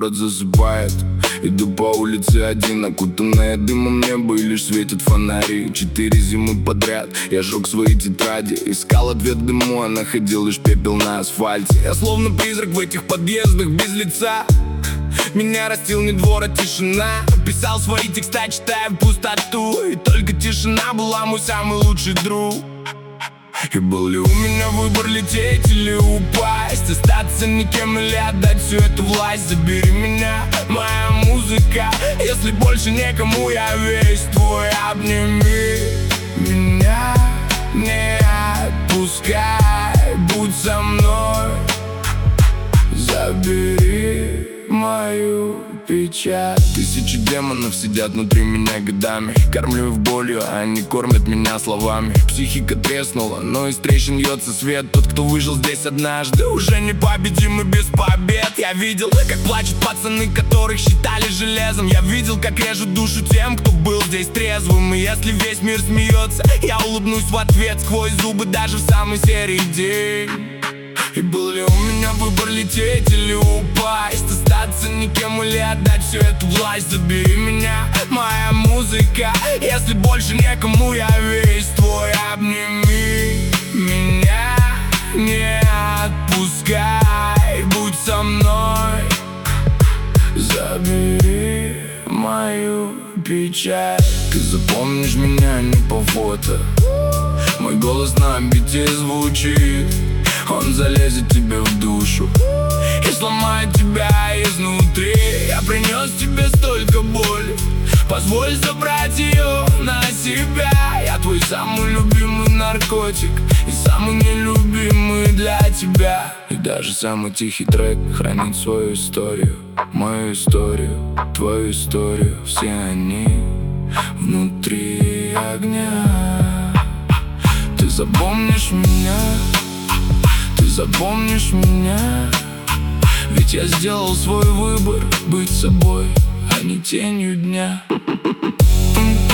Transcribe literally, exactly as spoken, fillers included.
город засыпает. Иду по улице один, окутанная дымом небо, и лишь светят фонари. Четыре зимы подряд я жег свои тетради, искал ответ дыму, а находил лишь пепел на асфальте. Я словно призрак в этих подъездах без лица. Меня растил не двор, а тишина. Писал свои текста, читая в пустоту, и только тишина была мой самый лучший друг. И был ли у меня выбор лететь или упасть, остаться никем или отдать всю эту власть? Забери меня, моя музыка, если больше некому я весь твой. Обними меня, не отпускай, будь со мной. Забери мою печаль. Тысячи демонов сидят внутри меня годами. Кормлю их болью, а они кормят меня словами. Психика треснула, но из трещин льется свет. Тот, кто выжил здесь однажды, уже не победим и без побед. Я видел, как плачут пацаны, которых считали железом. Я видел, как режут душу тем, кто был здесь трезвым. И если весь мир смеется, я улыбнусь в ответ сквозь зубы даже в самый серый день. И был ли у меня выбор лететь или упасть, остаться никем или отдать всю эту власть? Забери меня, моя музыка, если больше некому я весь твой. Обними меня, не отпускай, будь со мной. Забери мою печаль. Ты запомнишь меня не по фото, мой голос на бите звучит. Он залезет тебе в душу и сломает тебя изнутри. Я принес тебе столько боли, позволь забрать ее на себя. Я твой самый любимый наркотик и самый нелюбимый для тебя. И даже самый тихий трек хранит свою историю, мою историю, твою историю. Все они внутри огня. Ты запомнишь меня, ты запомнишь меня, ведь я сделал свой выбор быть собой, а не тенью дня.